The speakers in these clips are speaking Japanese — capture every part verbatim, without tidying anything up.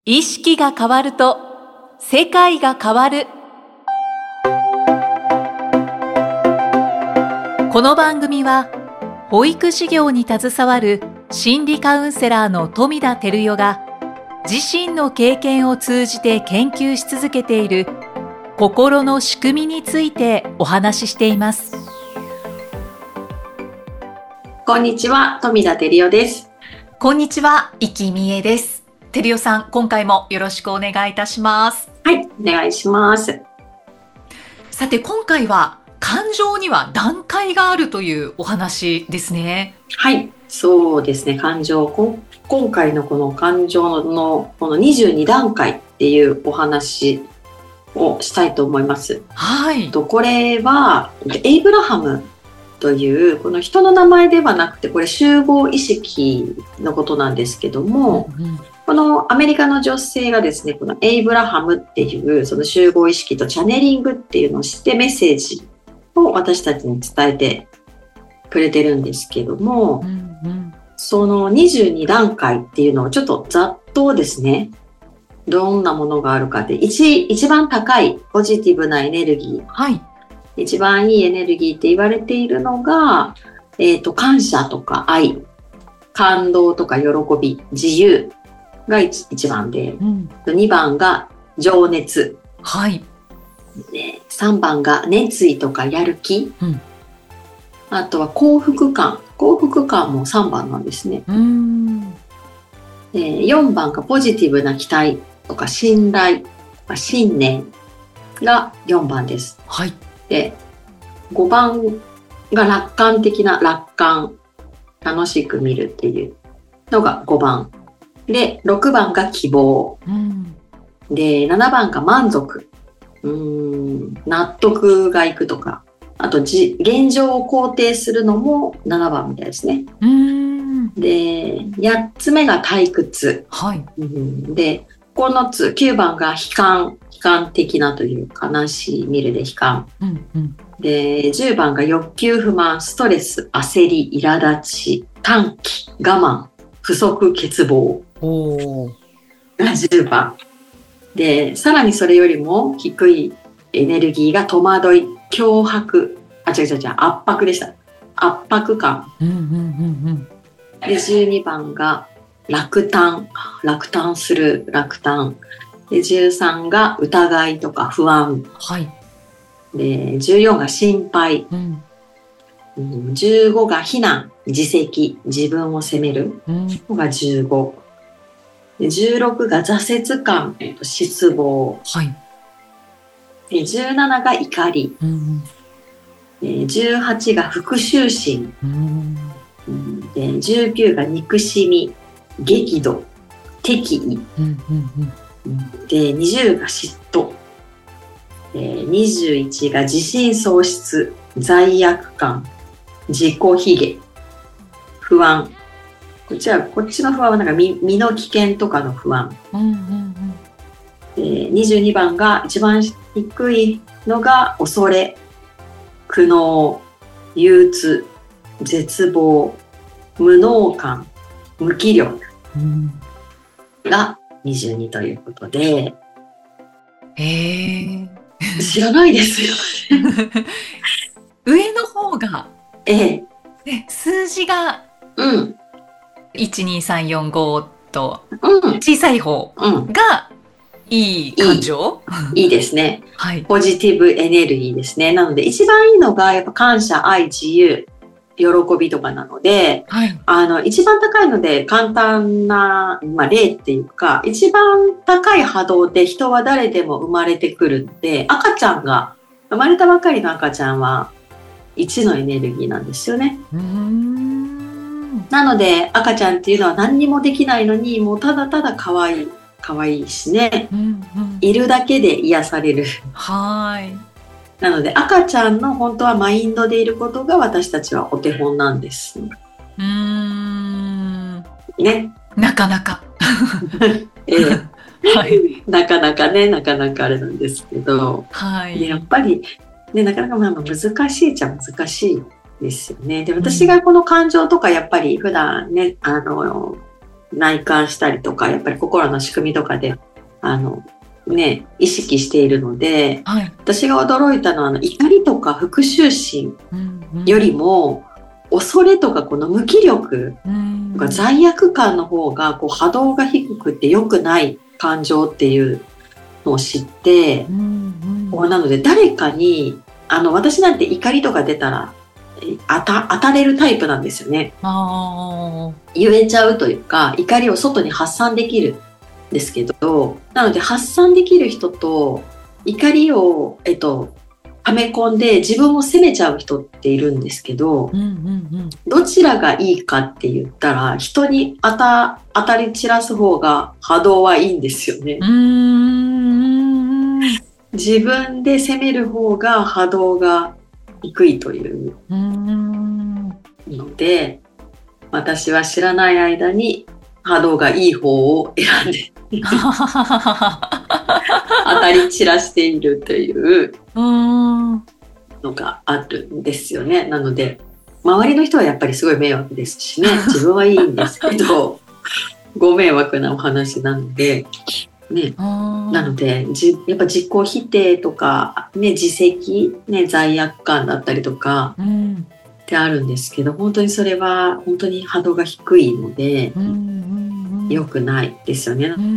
意識が変わると世界が変わる。この番組は保育事業に携わる心理カウンセラーの富田照代が自身の経験を通じて研究し続けている心の仕組みについてお話ししています。 こんにちは、富田照代です。 こんにちは、生きみえです。照代さん、今回もよろしくお願いいたします。 はい、お願いします。 さて、今回は感情には段階があるというお話ですね。 はい、そうですね。感情、こ今回のこの感情のこのにじゅうにだんかいっていうお話をしたいと思います。 はい。 とこれはエイブラハムというこの人の名前ではなくて、これ集合意識のことなんですけども、うんうん、このアメリカの女性がですね、このエイブラハムっていうその集合意識とチャネリングっていうのを知ってメッセージを私たちに伝えてくれてるんですけども、うんうん、そのにじゅうにだんかいっていうのをちょっとざっとですね、どんなものがあるかって、一、一番高いポジティブなエネルギー、はい、一番いいエネルギーって言われているのが、えーと、感謝とか愛、感動とか喜び、自由が 一, 一番で、うん、にばんが情熱、はい、でさんばんが熱意とかやる気、うん、あとは幸福感、幸福感もさんばんなんですね。うーん、でよんばんがポジティブな期待とか信頼、信念がよんばんです。はい。でごばんが楽観的な楽観、楽しく見るっていうのがごばんで、ろくばんが希望、うん、でななばんが満足、うーん納得がいくとか、あとじ現状を肯定するのもななばんみたいですね。うーんでやっつめが退屈、はい、うん、でこのつきゅうばんが悲観、悲観的なという悲しい見るで悲観、うんうん、でじゅうばんが欲求不満、ストレス、焦り、苛立ち、短期、我慢、不足、欠乏がじゅうばんで、さらにそれよりも低いエネルギーが戸惑い、脅迫、あ違う違う違う圧迫でした、圧迫感、うんうんうんうん、でじゅうにばんが落胆、落胆する、落胆でじゅうさんが疑いとか不安、はい、でじゅうよんが心配、うんうん、じゅうごが非難、自責、自分を責めるのがじゅうごでじゅうろくが挫折感、失望、はい、でじゅうななが怒り、うんでじゅうはちが復讐心、うんでじゅうきゅうが憎しみ、激怒、敵意、うんうんうん、でにじゅうが嫉妬、でにじゅういちが自信喪失、罪悪感、自己卑下、不安、こっちはこっちの不安はなんか 身, 身の危険とかの不安、うんうんうん、でにじゅうにばんが一番低いのが恐れ、苦悩、憂鬱、絶望、無能感、無気力がにじゅうにということで、 へー知らないですよ上の方が、 ええ、 数字が、うん、いちにさんよんごと小さい方がいい感情、 うん、いい、いいですね、はい、ポジティブエネルギーですね。なので一番いいのがやっぱ感謝、愛、自由、喜びとかなので、はい、あの一番高いので簡単な、まあ、例っていうか、一番高い波動で人は誰でも生まれてくるので、赤ちゃんが生まれたばかりの赤ちゃんはいちのエネルギーなんですよね。うーん、なので赤ちゃんっていうのは何にもできないのに、もうただただ可愛い可愛いしね、うんうん、いるだけで癒される。はい。なので赤ちゃんの本当はマインドでいることが私たちはお手本なんです。うーん。ね。 なかなか。 ええ、はい。なかなかね、なかなかあれなんですけど、はい。でやっぱりね、なかなかまあ難しいっちゃ難しいですよね。で、私がこの感情とかやっぱり普段ね、あの内観したりとか、やっぱり心の仕組みとかで、あの、ね、意識しているので、 はい、 私が驚いたのは、あの、怒りとか復讐心よりも、うんうん、恐れとかこの無気力とか罪悪感の方が、こう、波動が低くて良くない感情っていうのを知って、うんうん、なので誰かに、あの、私なんて怒りとか出たら、当た、当たれるタイプなんですよね。あ、言えちゃうというか、怒りを外に発散できるんですけど、なので発散できる人と怒りを、えっと、溜め込んで自分を責めちゃう人っているんですけど、うんうんうん、どちらがいいかって言ったら、人に当た、当たり散らす方が波動はいいんですよね。うーん、自分で責める方が波動が低いというので、私は知らない間に波動がいい方を選んで当たり散らしているというのがあるんですよね。なので周りの人はやっぱりすごい迷惑ですしね、自分はいいんですけどご迷惑なお話なのでね、なのでじやっぱ自己否定とか、ね、自責、ね、罪悪感だったりとかってあるんですけど、本当にそれは本当に波動が低いので、うんうんうん、良くないですよね、うんうん、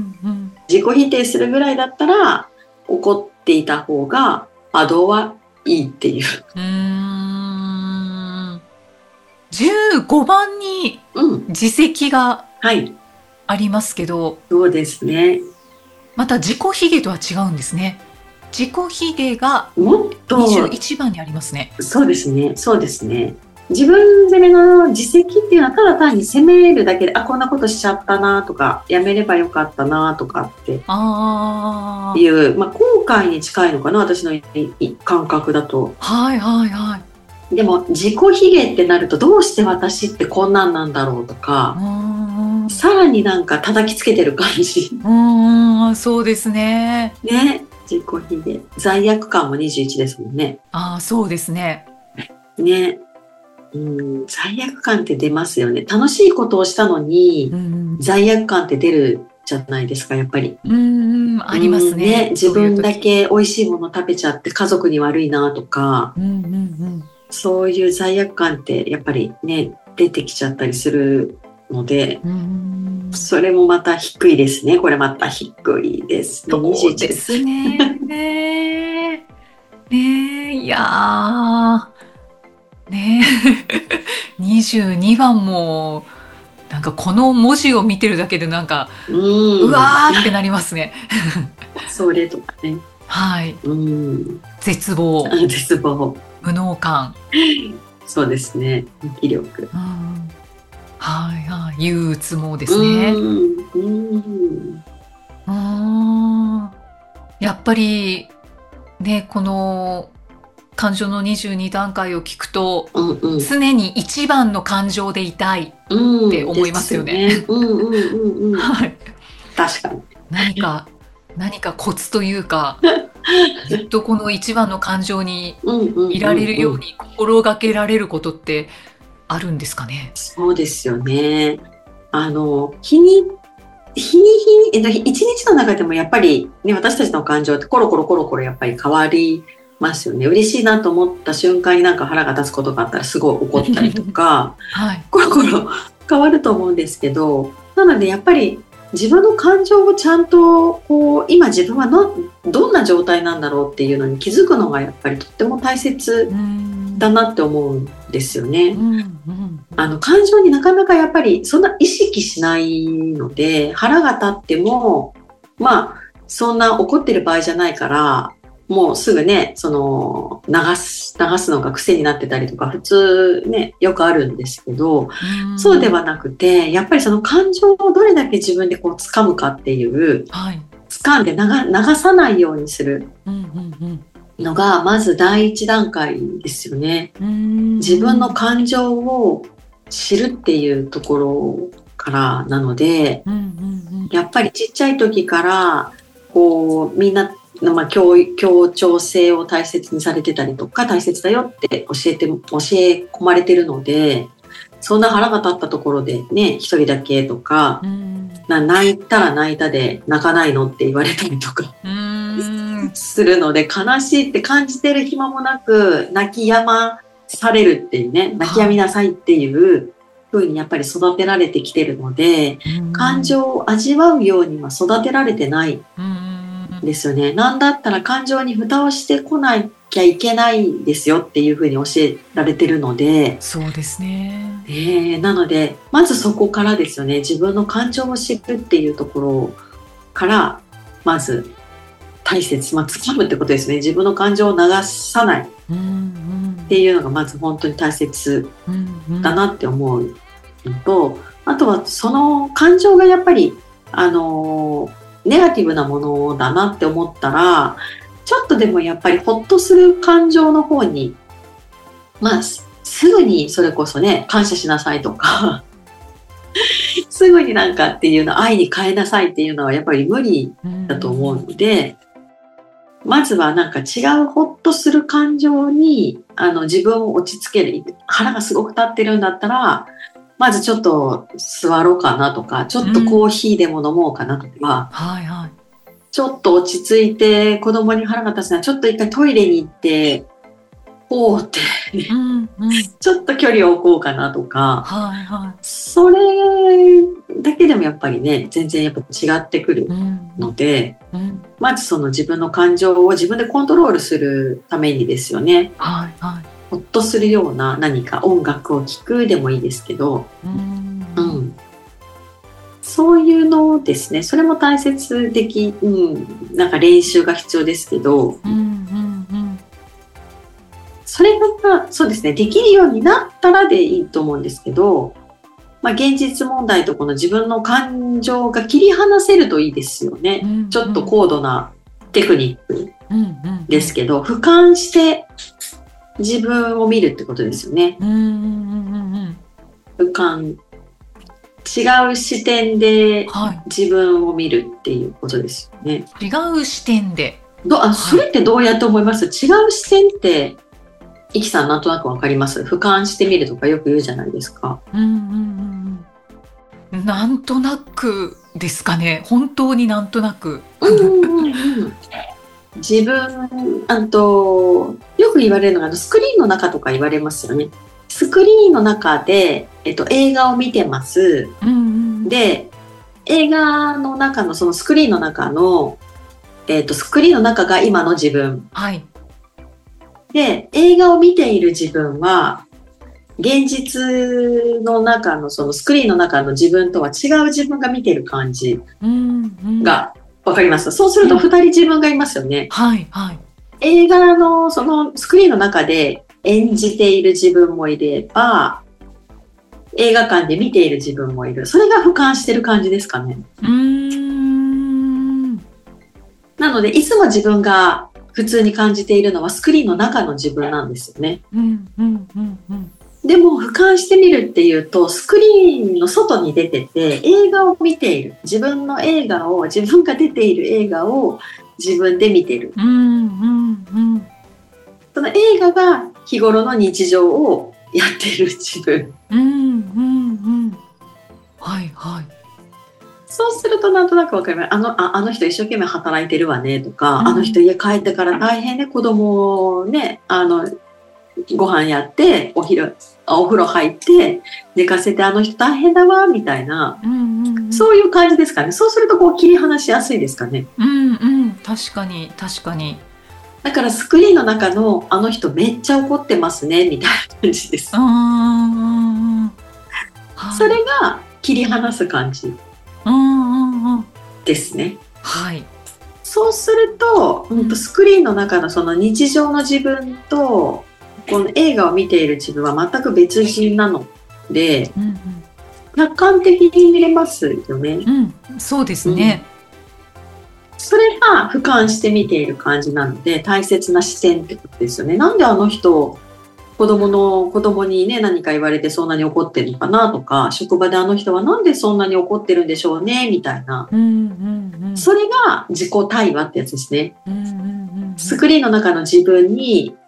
自己否定するぐらいだったら怒っていた方が波動はいいっていう。うーん、じゅうごばんに自責がありますけど、うん、はい、 そうですね。 また自己卑下とは違うんですね。自己卑下がもっとにじゅういちばんにありますね。 そうですね。そうですね。自分責めの自責っていうのはただ単に責めるだけで、あ、こんなことしちゃったなとか、やめればよかったなとかっていう、あ、まあ、後悔に近いのかな、私の感覚だと。はいはいはい。でも自己卑下ってなると、どうして私ってこんなんなんだろうとか、さらになんか叩きつけてる感じ。 うーん、そうですね。 ね、自己卑下、罪悪感もにじゅういちですもんね。 ああ、そうですね。 ね、うん、罪悪感って出ますよね。楽しいことをしたのに、うん、罪悪感って出るじゃないですか、やっぱり。うん、ありますね。ね、自分だけ美味しいもの食べちゃって家族に悪いなとか、うんうんうん、そういう罪悪感ってやっぱりね、出てきちゃったりするので、うん、それもまた低いですね。これまた低いですね。 そうですね。ねえ、ねえ、いやー、ねえにじゅうにばんもなんかこの文字を見てるだけでなんか う, うわーってなりますね。 それとかね。 はい。うん、絶望。 絶望。 無能感。 そうですね。無気力。うん、 はいはい。憂鬱もですね。うん。うん。やっぱりね、この感情のにじゅうにだんかいを聞くと、うんうん、常に一番の感情でいたいって思いますよね。 はい。確かに。 何か何かコツというか、ずっとこの一番の感情にいられるように心がけられることってあるんですかね。 そうですよね。あの日に日に日に一日の中でもやっぱりね、私たちの感情ってコロコロコロコロやっぱり変わりますよね。嬉しいなと思った瞬間になんか腹が立つことがあったらすごい怒ったりとか、はい、コロコロ変わると思うんですけど、なのでやっぱり自分の感情をちゃんとこう今自分はのどんな状態なんだろうっていうのに気づくのがやっぱりとっても大切だなって思うんですよね。うんうん、あの感情になかなかやっぱりそんな意識しないので、腹が立ってもまあそんな怒ってる場合じゃないからもうすぐね、その流す、流すのが癖になってたりとか普通ね、よくあるんですけど、うそうではなくて、やっぱりその感情をどれだけ自分でこう掴むかっていう、はい、掴んで流、流さないようにするのがまず第一段階ですよね。自分の感情を知るっていうところからなので、やっぱりちっちゃい時からこうみんなまあ、協, 協調性を大切にされてたりとか大切だよって教えて教え込まれてるので、 そんな腹が立ったところでね、一人だけとか、 うん、 な泣いたら泣いたで泣かないのって言われたりとかうん、 するので、悲しいって感じてる暇もなく泣き止まされるっていうね、泣き止みなさいっていう風にやっぱり育てられてきてるので、 うん、 感情を味わうようには育てられてないうん、 んですよね。なんだったら感情に蓋をしてこなきゃいけないですよっていう風に教えられてるので、 そうですね。 えー、なのでまずそこからですよね。自分の感情を知るっていうところからまず大切、まあ、掴むってことですね。自分の感情を流さないっうん、 ていうのがまず本当に大切うん、 だなって思うのと、あとはその感情がやっぱりあのネガティブなものだなって思ったら、ちょっとでもやっぱりホッとする感情の方に、まあすぐにそれこそね、感謝しなさいとかすぐになんかっていうの愛に変えなさいっていうのはやっぱり無理だと思うので、まずはなんか違うホッとする感情にあの自分を落ち着ける。腹がすごく立ってるんだったら、まずちょっと座ろうかなとか、ちょっとコーヒーでも飲もうかなとか、 はいはい。 ちょっと落ち着いて子供に腹が立つのはちょっと一回トイレに行ってこうって、 うんうん、 ちょっと距離を置こうかなとか、 はいはい。 それだけでもやっぱりね、全然やっぱ違ってくるので、 うんうん、 まずその自分の感情を自分でコントロールするためにですよね。 はいはい。 ほっとするような何か音楽を聴くでもいいですけど、 うんうん、そういうのですね。それも大切的、うん、なんか練習が必要ですけど、 うんうんうん、 それがそうですね、できるようになったらでいいと思うんですけど、まあ、現実問題とこの自分の感情が切り離せるといいですよね。 うんうん、 ちょっと高度なテクニックですけど、 うんうん、 俯瞰して自分を見るってことですよね。 うんうんうんうん、俯瞰、違う視点で自分を見るっていうことですよね。 はい、違う視点で。 どあそれってどうやって思います？はい、違う視点ってイキさんなんとなくわかります？俯瞰してみるとかよく言うじゃないですか。 うんうんうんうん、なんとなくですかね。本当になんとなく。 うんうんうん、自分あとよく言われるのがスクリーンの中とか言われますよね。スクリーンの中で、えっと、映画を見てます。 うんうん、 で映画の中のそのスクリーンの中の、えっと、スクリーンの中が今の自分。 はい。 で映画を見ている自分は現実の中のそのスクリーンの中の自分とは違う自分が見ている感じがわかります。そうするとふたり自分がいますよね。 はいはい。 映画のそのスクリーンの中で演じている自分もいれば映画館で見ている自分もいる。それが俯瞰してる感じですかね。 うーん、 なのでいつも自分が普通に感じているのはスクリーンの中の自分なんですよね。 うんうんうんうん、 でも俯瞰してみるっていうとスクリーンの外に出てて映画を見ている。自分の映画を自分が出ている映画を自分で見ている。 うんうんうん、 その映画が日頃の日常をやっている自分。 うんうんうん、はいはい。 そうするとなんとなくわかります。あの、あ、あの人一生懸命働いてるわねとか、 うん、 あの人家帰ってから大変ね、子供をね、あの、ご飯やって、お昼、お風呂入って、寝かせてあの人大変だわ、みたいな、 うんうんうん、 そういう感じですかね。そうするとこう切り離しやすいですかね。 うんうん、確かに確かに。 だからスクリーンの中のあの人めっちゃ怒ってますね、みたいな感じです。 うんうんうん、 それが切り離す感じ。 うんうんうん、 ですね。 はい。 そうすると、うん、スクリーンの中のその日常の自分とこの映画を見ている自分は全く別人なので、 うんうん、 客観的に見れますよね。 うん、そうですね。 うん、それが俯瞰して見ている感じなので大切な視点ってことですよね。なんであの人子供の子供にね何か言われてそんなに怒ってるのかなとか、職場であの人はなんでそんなに怒ってるんでしょうねみたいな、 うんうんうん、 それが自己対話ってやつですね。 うんうんうんうん、 スクリーンの中の自分に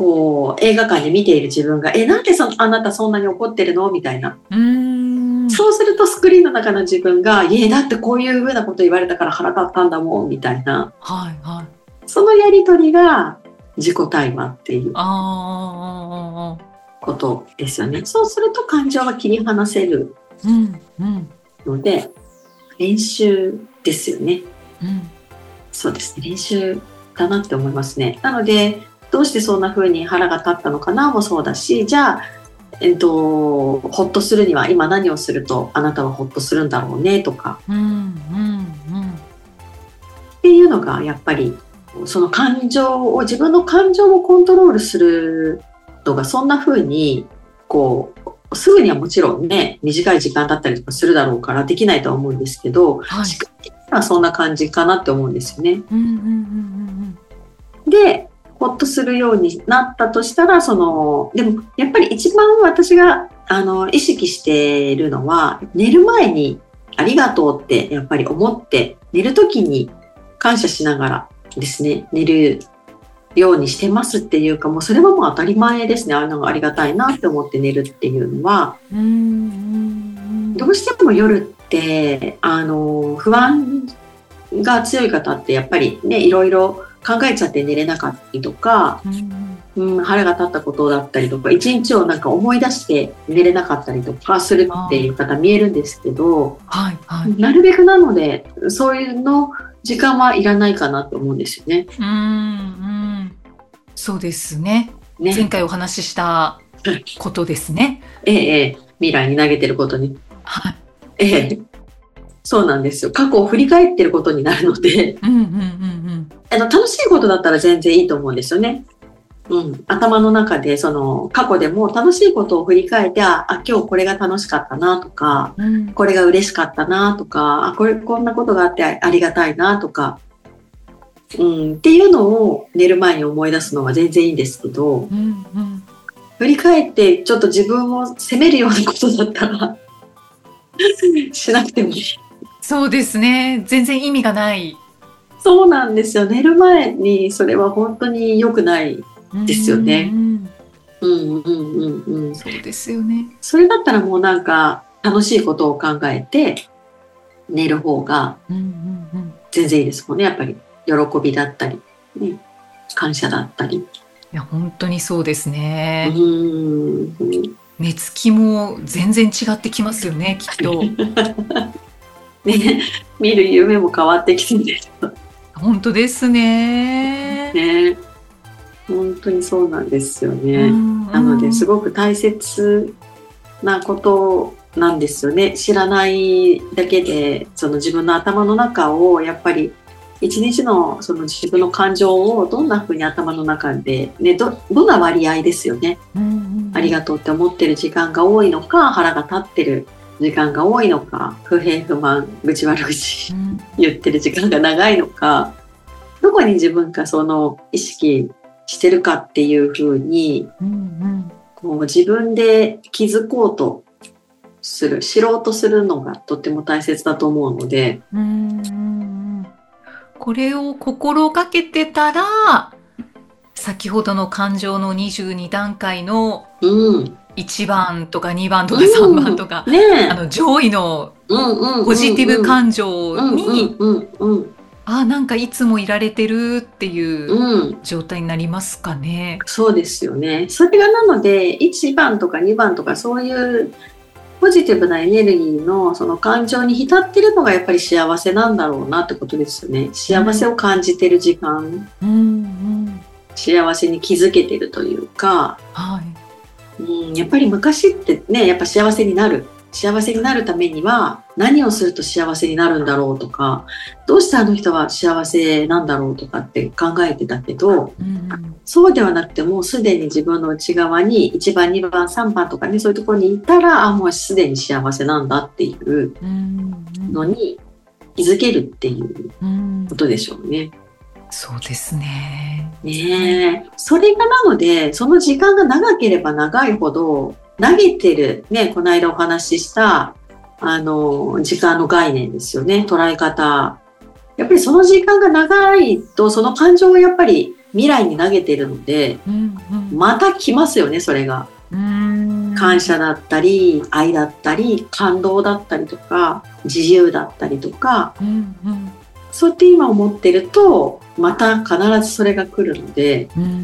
こう映画館で見ている自分がえなんでそあなたそんなに怒ってるのみたいな、 うーんそうするとスクリーンの中の自分がいやだってこういうふうなこと言われたから腹立ったんだもんみたいな、 はいはい、 そのやり取りが自己対話っていうあことですよね。そうすると感情は切り離せるーうんうんので練習ですよね。 うんそうですね、練習だなって思いますね。なのでどうしてそんな風に腹が立ったのかなもそうだし、じゃあ、えっと、ほっとするには今何をするとあなたはほっとするんだろうねとか、 うんうんうんっていうのがやっぱりその感情を自分の感情をコントロールするのがそんな風にこうすぐにはもちろんね短い時間だったりとかするだろうからできないとは思うんですけど、 はい、 仕組み的にはそんな感じかなって思うんですよね。 うんうんうんでほっとするようになったとしたらそのでもやっぱり一番私があの意識しているのは寝る前にありがとうってやっぱり思って寝る時に感謝しながらですね寝るようにしてますっていうかもうそれはもう当たり前ですね。あのありがたいなって思って寝るっていうのは、 うんうんうんどうしても夜ってあの不安が強い方ってやっぱりねいろいろ考えちゃって寝れなかったりとか、 うんうん、腹が立ったことだったりとか一日をなんか思い出して寝れなかったりとかするっていう方見えるんですけど、 はいはい、 なるべくなのでそういうの時間はいらないかなと思うんですよね。 うんうんそうですね。 ね前回お話ししたことですね。 ええええ、未来に投げてることに、 はい、 ええ、そうなんですよ。過去を振り返ってることになるので、 うんうんうんうんあの楽しいことだったら全然いいと思うんですよね。うん、頭の中でその過去でも楽しいことを振り返ってああ今日これが楽しかったなとか、 うんこれが嬉しかったなとかあこれこんなことがあってありがたいなとか、うん、っていうのを寝る前に思い出すのは全然いいんですけど、 うんうん振り返ってちょっと自分を責めるようなことだったらしなくてもいい。 そうですね。全然意味がない。 そうなんですよ。寝る前にそれは本当に良くないですよね。 うんうんうんうんうん。 そうですよね。 それだったらもうなんか楽しいことを考えて寝る方がうんうんうん全然いいですもんね。やっぱり喜びだったり、ね、感謝だったり。 いや本当にそうですうね。 ーん。 寝つきも全然違ってきますよね、きっと。 ね、見る夢も変わってきてるんですよ本当ですね。 ね。本当にそうなんですよね。 うんなのですごく大切なことなんですよね。知らないだけでその自分の頭の中をやっぱり一日のその自分の感情をどんな風に頭の中で、ね、ど, どんな割合ですよね、 うんうんありがとうって思ってる時間が多いのか腹が立ってる時間が多いのか不平不満愚痴悪口うん言ってる時間が長いのかどこに自分がその意識してるかっていう風にうんこう自分で気づこうとする知ろうとするのがとっても大切だと思うので、 うんうんこれを心がけてたら先ほどの感情のにじゅうに段階のうんいちばんとかにばんとかさんばんとか、 うんねあの上位のポポジティブ感情にうんうんうんあなんかいつもいられてるっていううん状態になりますかね。 そうですよね。それがなのでいちばんとかにばんとかそういうポジティブなエネルギーのその感情に浸ってるのがやっぱり幸せなんだろうなってことですよね。幸せを感じてる時間、 うんうん幸せに気づけてるというか、 はいうん、やっぱり昔ってねやっぱ幸せになる幸せになるためには何をすると幸せになるんだろうとかどうしてあの人は幸せなんだろうとかって考えてたけど、 うんそうではなくてもうすでに自分の内側にいちばんにばんさんばんとかねそういうところにいたらあもうすでに幸せなんだっていううんのに気づけるっていううんことでしょうね。 そうですね。 ねえ、それがなのでその時間が長ければ長いほど投げてるねこの間お話ししたあの時間の概念ですよね捉え方。やっぱりその時間が長いとその感情をやっぱり未来に投げてるので、 うんうん、 また来ますよね、それが。 うーん、 感謝だったり、愛だったり、感動だったりとか、自由だったりとか、 うんうん、 そうやって今思ってると、また必ずそれが来るので、 うんうんうん、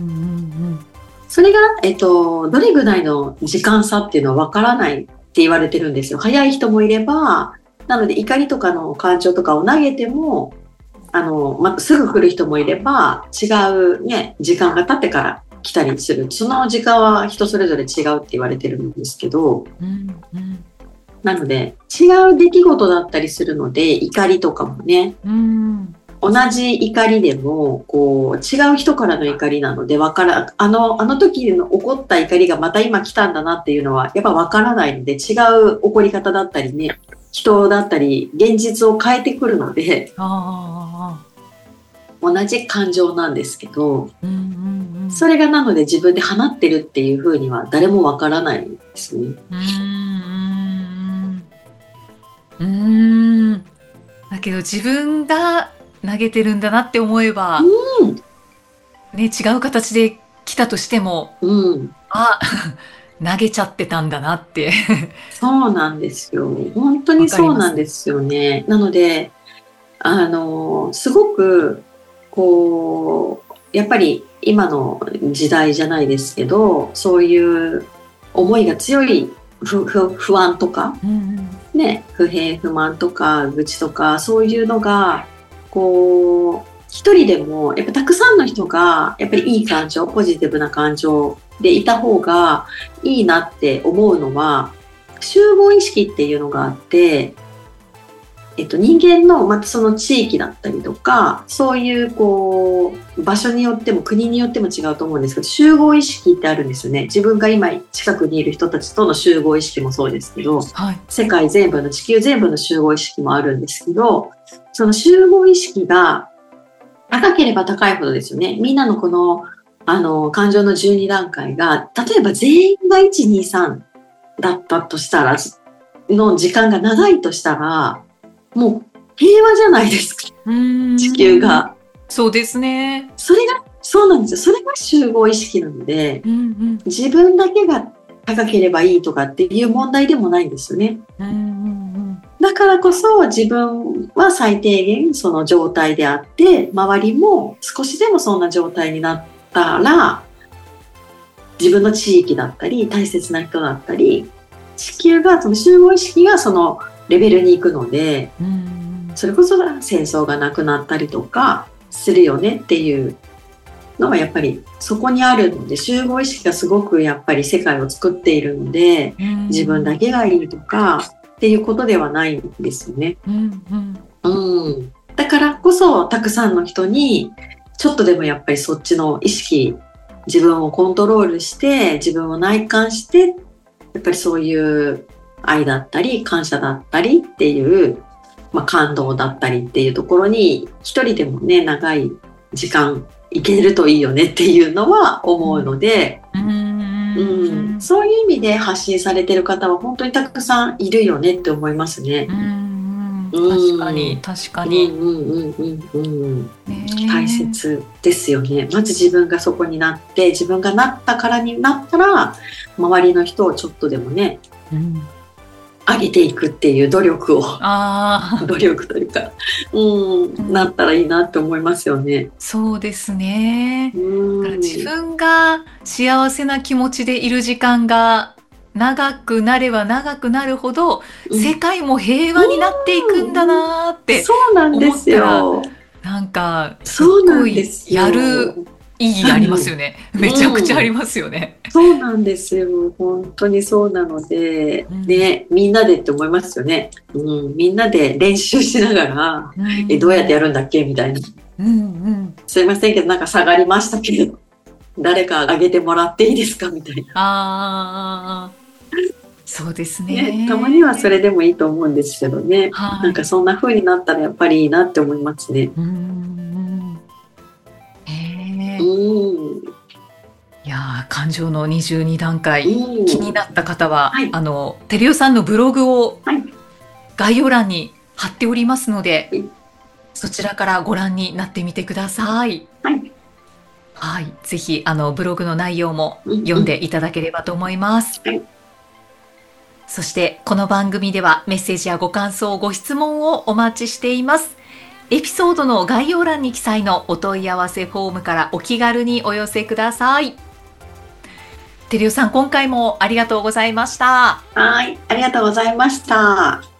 それが、えっと、どれぐらいの時間差っていうのはわからないって言われてるんですよ。早い人もいれば、なので怒りとかの感情とかを投げても、あの、ま、すぐ来る人もいれば、違うね、時間が経ってから来たりする。その時間は人それぞれ違うって言われてるんですけど、 うんうん、 なので、違う出来事だったりするので、怒りとかもね、 うん、 同じ怒りでも、こう、違う人からの怒りなので、わから、あの、あの時の起こった怒りがまた今来たんだなっていうのは、やっぱわからないので、違う起こり方だったりね、人だったり、現実を変えてくるので、 あ同じ感情なんですけど、 ー、うんうんうん、 それがなので自分で放ってるっていうふうには誰もわからないんですね。 うーん、うーん、だけど自分が投げてるんだなって思えば、 うん、 ね、違う形で来たとしても、 うん、 あ、投げちゃってたんだなってそうなんですよ。本当わにそうかります。 なんですよね。なので、あの、すごく、こう、やっぱり今の時代じゃないですけど、そういう思いが強い不、不、不安とか、 うんうんね、不平不満とか愚痴とか、そういうのが、こう、一人でも、やっぱたくさんの人が、やっぱりいい感情、ポジティブな感情でいた方がいいなって思うのは、集合意識っていうのがあって、えっと、人間のまたその地域だったりとか、そういうこう場所によっても国によっても違うと思うんですけど、集合意識ってあるんですよね。自分が今近くにいる人たちとの集合意識もそうですけど、 はい、 世界全部の地球全部の集合意識もあるんですけど、その集合意識が高ければ高いほどですよね。みんなのこのあの感情のじゅうに段階が、例えば全員がいちにさんだったとしたらの時間が長いとしたら、もう平和じゃないですか、 うーん、 地球が。 そうですね。 それが、そうなんですよ。それが集合意識なので、 うんうん自分だけが高ければいいとかっていう問題でもないんですよね。 うんうんだからこそ自分は最低限その状態であって、周りも少しでもそんな状態になったら、自分の地域だったり、大切な人だったり、地球が、その集合意識がそのレベルに行くので、 うんうんそれこそ戦争がなくなったりとかするよねっていうのはやっぱりそこにあるので、集合意識がすごくやっぱり世界を作っているので、 うん自分だけがいいとかっていうことではないんですよね。 うんうん、 うん。だからこそたくさんの人にちょっとでもやっぱりそっちの意識、自分をコントロールして自分を内観して、やっぱりそういう愛だったり感謝だったりっていう、まあ、感動だったりっていうところに一人でもね長い時間いけるといいよねっていうのは思うので、 うんうん、そういう意味で発信されてる方は本当にたくさんいるよねって思いますね。 うんうん、 うん確かに確かうんに、 うんうんうんうん、 ね、 大切ですよね。まず自分がそこになって、自分がなったからになったら周りの人をちょっとでもねうん上げていくっていう努力をあ努力というか、うん、なったらいいなって思いますよね。 そうですね。 うんだから自分が幸せな気持ちでいる時間が長くなれば長くなるほど、 うん世界も平和になっていくんだなーってそうなんです思ったら、 よ。 なんかすっそうなごいんですよ。 やる意義ありますよね。 うんめちゃくちゃありますよね。 そうなんですよ。本当にそうなので、 うんね、みんなでって思いますよね。うん、みんなで練習しながら、 うんえ、どうやってやるんだっけみたいな。 うんうんすいませんけど、なんか下がりましたけど、誰か上げてもらっていいですかみたいな。 ああ、そうですね。 ね、たまにはそれでもいいと思うんですけどね。 はい、 なんかそんな風になったらやっぱりいいなって思いますね。 うんうんへえうん。 いやー感情のにじゅうに段階、 うん気になった方は、 はいあのてるおさんのブログをはい概要欄に貼っておりますので、 はいそちらからご覧になってみてください。 はい。 はい、ぜひあのブログの内容も読んでいただければと思います。 うんうん、はい、 そしてこの番組ではメッセージやご感想、ご質問をお待ちしています。エピソードの概要欄に記載のお問い合わせフォームからお気軽にお寄せください。照代さん、今回もありがとうございました。 はい、ありがとうございました。